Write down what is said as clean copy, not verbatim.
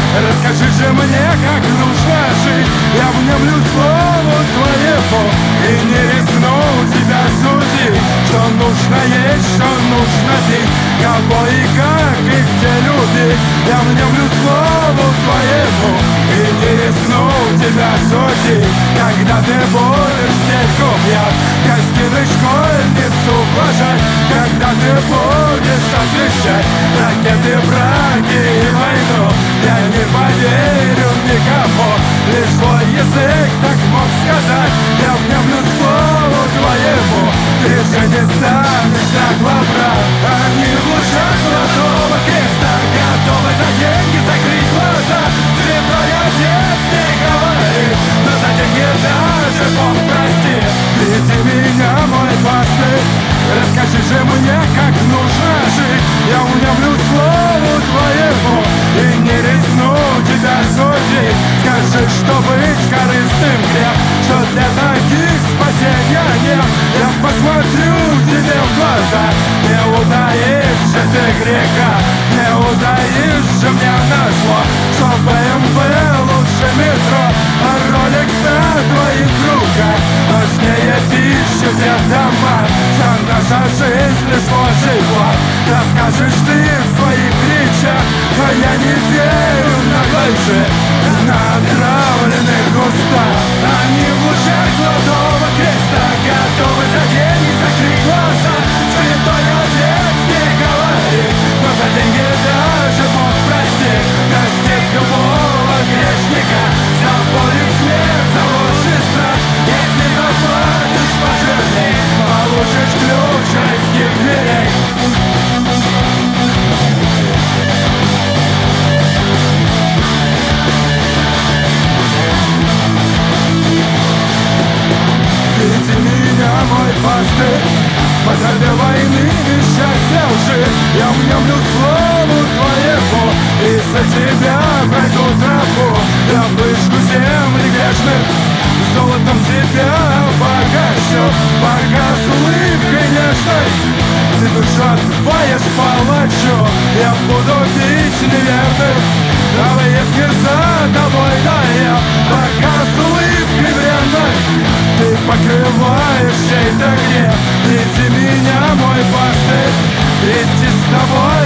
Расскажи же мне, как нужно жить. Я внемлю слову твоему и не рискну тебя судить. Что нужно есть, что нужно пить, кого и как, и где любить. Я внемлю слову твоему и не рискну тебя судить. Когда ты будешь стельку пьян, гостиной школьницу ублажать. Когда ты будешь освещать ракеты, браки и войну, я не поверю никому, лишь твой язык так мог сказать. Я внемлю слову твоему, ты же не станешь на главра. Они в лучах золотого креста готовы за деньги закрыть глаза. Святой отец не говорит, но за деньги даже Бог простит. Веди меня, мой пастырь, расскажи же мне, как нужно жить. Я внемлю слову твоему и не рискну тебя судить. Скажи, что быть корыстным грех, что для таких спасения нет. Я посмотрю тебе в глаза, не утаишь же ты греха, не утаишь же мне на зло, что БМВ лучше метро, а Ролекс на твоих руках важнее пищи для дома. Вся наша жизнь лишь ложь влад. Расскажешь ты в своих речах, а я не верю на лжи, на отравленных устах. Они в лучах золотого креста готовы за деньги закрыть глаза. Святой отец не говорит, но за деньги даже Бог простит. Простит любого грешника, заборет смерть, за ложь и страх. Если заплатишь, пожалей, получишь ключ райских дверей. Веди меня, мой пастырь, по тропе войны, ища все лжи. Я внемлю слову твоему и за тебя пройду тропу. Я выжгу земли грешных, золотом тебя погащу. Пока с улыбкой нежной ты душу отбываешь палачу. Я буду бить неверных, а выедки за тобой даем. Пока с улыбкой верной ты покрываешь чей-то грех. Веди меня, мой пастырь, идти с тобой